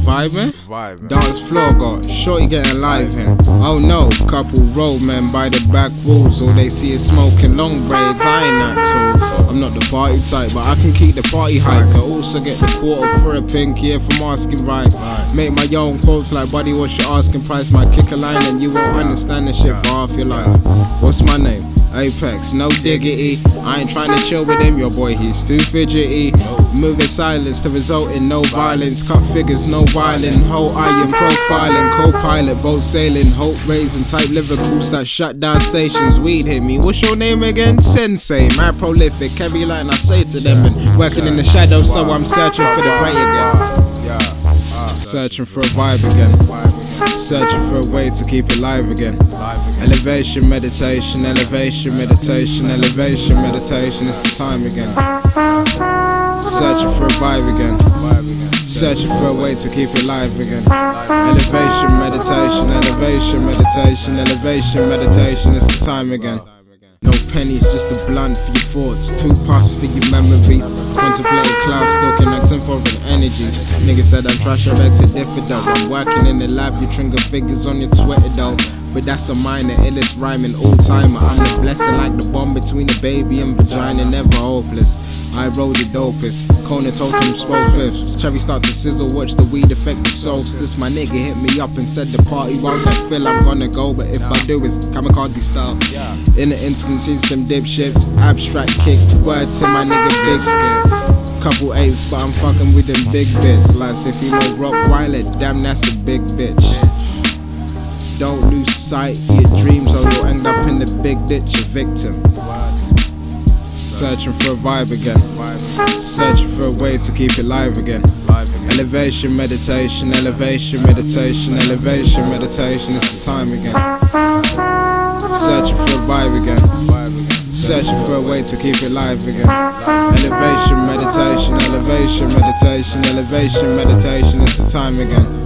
vibing? Vibing. Dance floor got shorty getting live in. Oh no, couple roadmen by the back walls. All they see is smoking long braids. I ain't that tall. I'm not the party type, but I can keep the party hype. I also get the quarter for a pinky if I'm asking right. Make my own quotes like, buddy, what's your asking price? Might kick a line and you won't understand the shit for half your life. What's my name? Apex, no diggity. I ain't trying to chill with him, your boy, he's too fidgety. Moving silence to result in no violence. Cut figures, no violin. Whole iron profiling, co-pilot, boat sailing. Hope raising type lyricals that shut down stations. Weed hit me, what's your name again? Sensei, mad prolific. Every line I say to them, been working in the shadows, so I'm searching for the freight again. Searching for a vibe again. Searching for a way to keep it live again. Elevation, meditation, elevation, meditation, elevation, meditation, it's the time again. Searching for a vibe again. Searching for a way to keep it live again. Elevation, meditation, elevation, meditation, elevation, meditation, it's the time again. No pennies, just a blunt for your thoughts. 2 puffs for your memories. Contemplating clouds, still connecting foreign energies. Niggas said I'm trash, I beg to differ though. I'm working in the lab, you trigger figures on your Twitter though. But that's a minor, illest rhyming all-timer. I'm the blessing like the bond between a baby and vagina, never hopeless. I roll the dopest, Kona totem spoke first. Cherry start to sizzle, watch the weed affect the solstice. My nigga hit me up and said the party won't I feel I'm gonna go. But if I do, it's kamikaze style. In an instant, see some dipshits, abstract kick, word to my nigga big skip. Couple eights, but I'm fucking with them big bits. Like if you know Rock Wiley, damn that's a big bitch. Don't lose sight of your dreams or you'll end up in the big ditch, a victim. Searching for a vibe again. Searching for a way to keep it live again. Elevation, meditation, elevation, meditation, elevation, meditation, it's the time again. Searching for a vibe again. Searching for a way to keep it live again. Elevation, meditation, elevation, meditation, elevation, meditation, it's the time again.